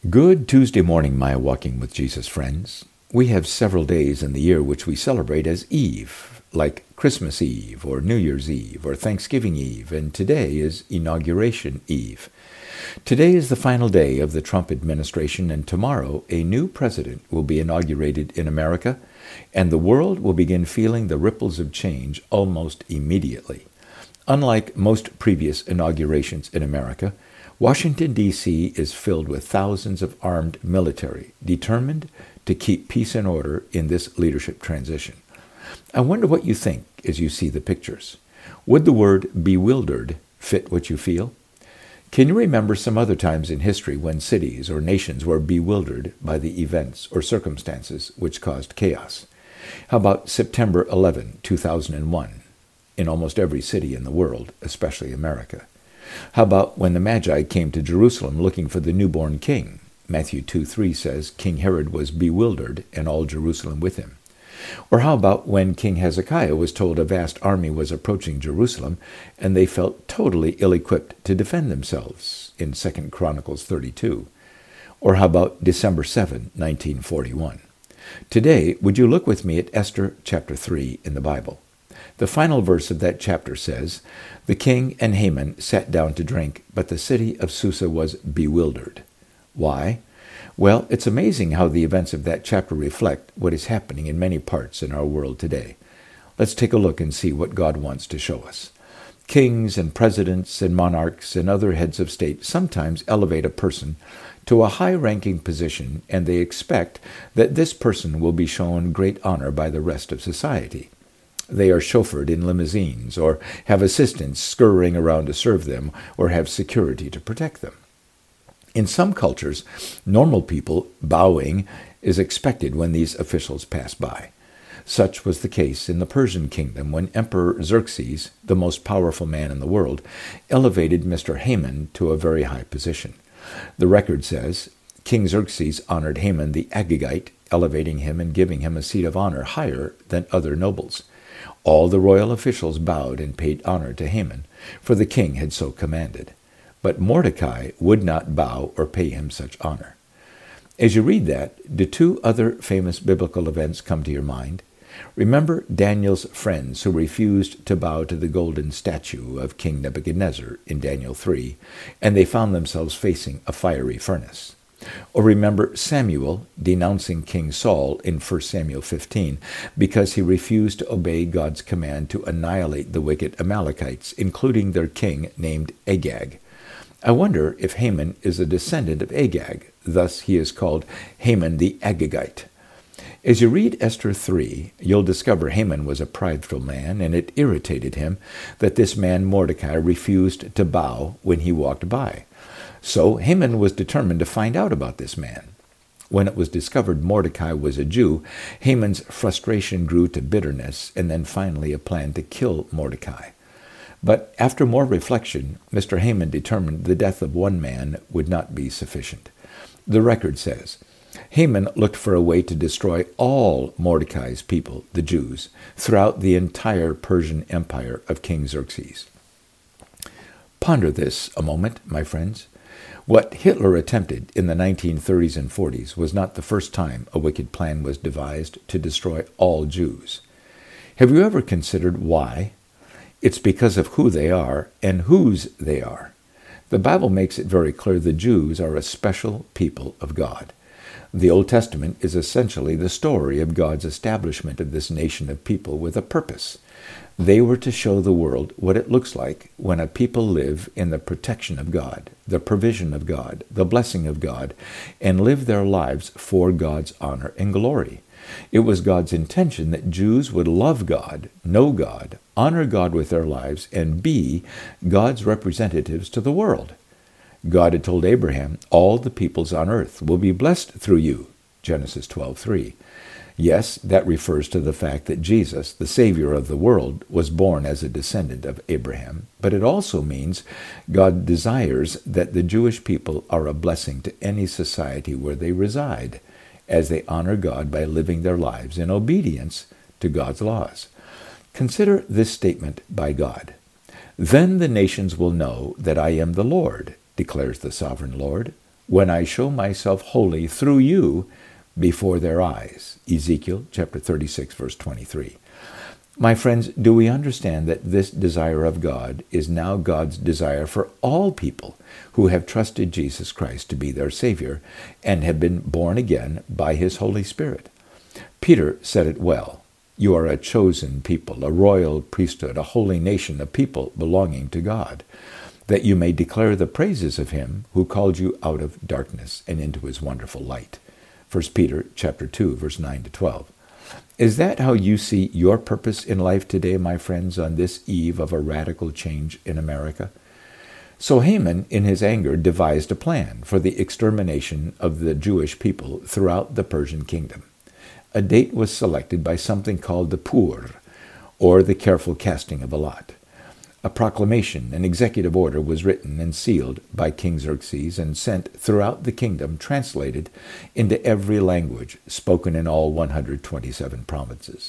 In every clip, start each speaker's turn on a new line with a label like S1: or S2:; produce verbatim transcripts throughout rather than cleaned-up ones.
S1: Good Tuesday morning, my Walking with Jesus friends. We have several days in the year which we celebrate as Eve, like Christmas Eve or New Year's Eve or Thanksgiving Eve, and today is Inauguration Eve. Today is the final day of the Trump administration, and tomorrow a new president will be inaugurated in America, and the world will begin feeling the ripples of change almost immediately. Unlike most previous inaugurations in America, Washington, D C is filled with thousands of armed military, determined to keep peace and order in this leadership transition. I wonder what you think as you see the pictures. Would the word bewildered fit what you feel? Can you remember some other times in history when cities or nations were bewildered by the events or circumstances which caused chaos? How about September eleventh, two thousand one, in almost every city in the world, especially America? How about when the Magi came to Jerusalem looking for the newborn king? Matthew two three says, King Herod was bewildered, and all Jerusalem with him. Or how about when King Hezekiah was told a vast army was approaching Jerusalem, and they felt totally ill-equipped to defend themselves, in Second Chronicles thirty-two? Or how about December seventh, nineteen forty-one? Today, would you look with me at Esther chapter three in the Bible? The final verse of that chapter says, The king and Haman sat down to drink, but the city of Susa was bewildered. Why? Well, it's amazing how the events of that chapter reflect what is happening in many parts in our world today. Let's take a look and see what God wants to show us. Kings and presidents and monarchs and other heads of state sometimes elevate a person to a high-ranking position, and they expect that this person will be shown great honor by the rest of society. They are chauffeured in limousines, or have assistants scurrying around to serve them, or have security to protect them. In some cultures, normal people bowing is expected when these officials pass by. Such was the case in the Persian kingdom when Emperor Xerxes, the most powerful man in the world, elevated Mister Haman to a very high position. The record says, King Xerxes honored Haman the Agagite, elevating him and giving him a seat of honor higher than other nobles. All the royal officials bowed and paid honor to Haman, for the king had so commanded. But Mordecai would not bow or pay him such honor. As you read that, do two other famous biblical events come to your mind? Remember Daniel's friends who refused to bow to the golden statue of King Nebuchadnezzar in Daniel three, and they found themselves facing a fiery furnace. Or remember Samuel denouncing King Saul in First Samuel fifteen because he refused to obey God's command to annihilate the wicked Amalekites, including their king named Agag. I wonder if Haman is a descendant of Agag, thus he is called Haman the Agagite. As you read Esther three, you'll discover Haman was a prideful man, and it irritated him that this man Mordecai refused to bow when he walked by. So Haman was determined to find out about this man. When it was discovered Mordecai was a Jew, Haman's frustration grew to bitterness and then finally a plan to kill Mordecai. But after more reflection, Mister Haman determined the death of one man would not be sufficient. The record says, Haman looked for a way to destroy all Mordecai's people, the Jews, throughout the entire Persian Empire of King Xerxes. Ponder this a moment, my friends. What Hitler attempted in the nineteen thirties and forties was not the first time a wicked plan was devised to destroy all Jews. Have you ever considered why? It's because of who they are and whose they are. The Bible makes it very clear the Jews are a special people of God. The Old Testament is essentially the story of God's establishment of this nation of people with a purpose. They were to show the world what it looks like when a people live in the protection of God, the provision of God, the blessing of God, and live their lives for God's honor and glory. It was God's intention that Jews would love God, know God, honor God with their lives, and be God's representatives to the world. God had told Abraham, all the peoples on earth will be blessed through you, Genesis twelve three. Yes, that refers to the fact that Jesus, the Savior of the world, was born as a descendant of Abraham, but it also means God desires that the Jewish people are a blessing to any society where they reside, as they honor God by living their lives in obedience to God's laws. Consider this statement by God. Then the nations will know that I am the Lord, declares the sovereign Lord. when I show myself holy through you before their eyes. Ezekiel chapter thirty-six, verse twenty-three. My friends, do we understand that this desire of God is now God's desire for all people who have trusted Jesus Christ to be their Savior and have been born again by his Holy Spirit? Peter said it well. You are a chosen people, a royal priesthood, a holy nation, a people belonging to God, that you may declare the praises of him who called you out of darkness and into his wonderful light. First Peter chapter two, verse nine to twelve. Is that how you see your purpose in life today, my friends, on this eve of a radical change in America? So Haman, in his anger, devised a plan for the extermination of the Jewish people throughout the Persian kingdom. A date was selected by something called the Pur, or the careful casting of a lot. A proclamation, an executive order, was written and sealed by King Xerxes and sent throughout the kingdom, translated into every language spoken in all one hundred twenty-seven provinces.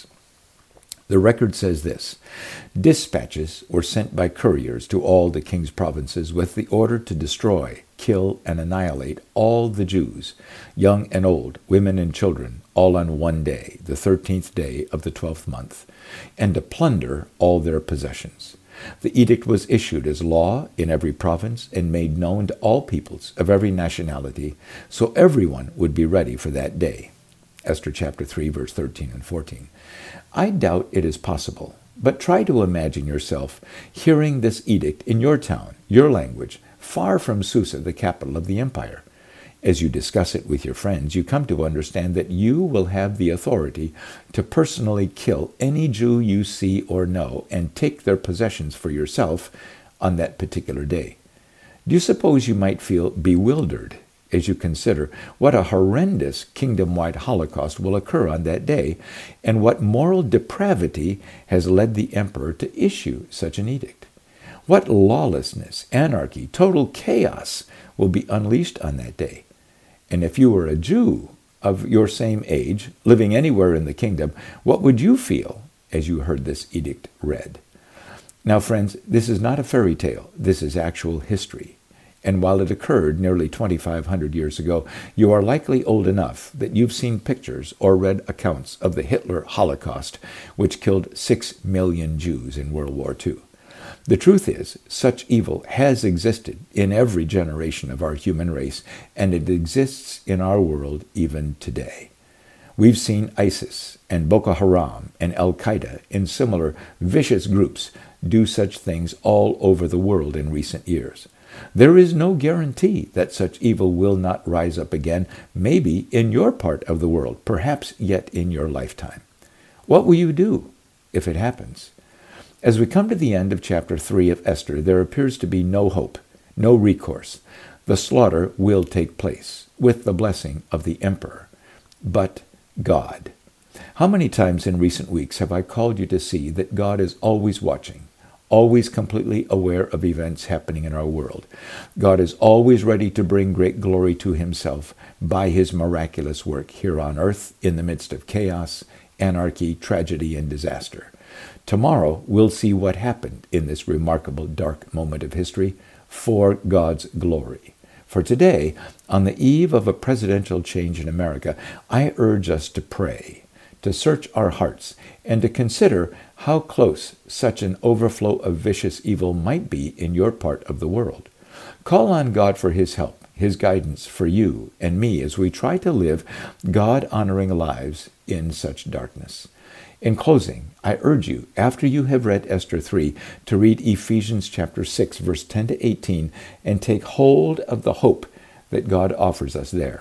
S1: The record says this: dispatches were sent by couriers to all the king's provinces with the order to destroy, kill, and annihilate all the Jews, young and old, women and children, all on one day, the thirteenth day of the twelfth month, and to plunder all their possessions. The edict was issued as law in every province and made known to all peoples of every nationality, so everyone would be ready for that day. Esther chapter three, verse thirteen and fourteen. I doubt it is possible, but try to imagine yourself hearing this edict in your town, your language, far from Susa, the capital of the empire. As you discuss it with your friends, you come to understand that you will have the authority to personally kill any Jew you see or know and take their possessions for yourself on that particular day. Do you suppose you might feel bewildered as you consider what a horrendous kingdom-wide holocaust will occur on that day and what moral depravity has led the emperor to issue such an edict? What lawlessness, anarchy, total chaos will be unleashed on that day? And if you were a Jew of your same age, living anywhere in the kingdom, what would you feel as you heard this edict read? Now, friends, this is not a fairy tale. This is actual history. And while it occurred nearly twenty-five hundred years ago, you are likely old enough that you've seen pictures or read accounts of the Hitler Holocaust, which killed six million Jews in World War Two. The truth is, such evil has existed in every generation of our human race, and it exists in our world even today. We've seen ISIS and Boko Haram and Al-Qaeda and similar vicious groups do such things all over the world in recent years. There is no guarantee that such evil will not rise up again, maybe in your part of the world, perhaps yet in your lifetime. What will you do if it happens? As we come to the end of chapter three of Esther, there appears to be no hope, no recourse. The slaughter will take place with the blessing of the emperor. But God. How many times in recent weeks have I called you to see that God is always watching, always completely aware of events happening in our world? God is always ready to bring great glory to himself by his miraculous work here on earth in the midst of chaos, anarchy, tragedy, and disaster. Tomorrow, we'll see what happened in this remarkable dark moment of history for God's glory. For today, on the eve of a presidential change in America, I urge us to pray, to search our hearts, and to consider how close such an overflow of vicious evil might be in your part of the world. Call on God for his help, his guidance for you and me as we try to live God-honoring lives in such darkness. In closing, I urge you, after you have read Esther three, to read Ephesians chapter six, verse ten to eighteen, and take hold of the hope that God offers us there.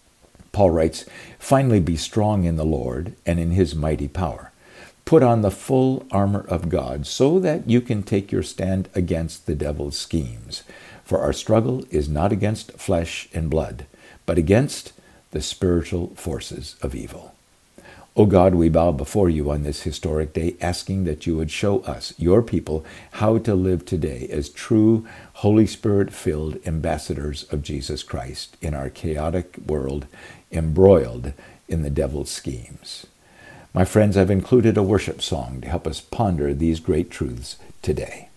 S1: Paul writes, "Finally be strong in the Lord and in his mighty power. Put on the full armor of God so that you can take your stand against the devil's schemes. For our struggle is not against flesh and blood, but against the spiritual forces of evil." O God, we bow before you on this historic day, asking that you would show us, your people, how to live today as true, Holy Spirit-filled ambassadors of Jesus Christ in our chaotic world, embroiled in the devil's schemes. My friends, I've included a worship song to help us ponder these great truths today.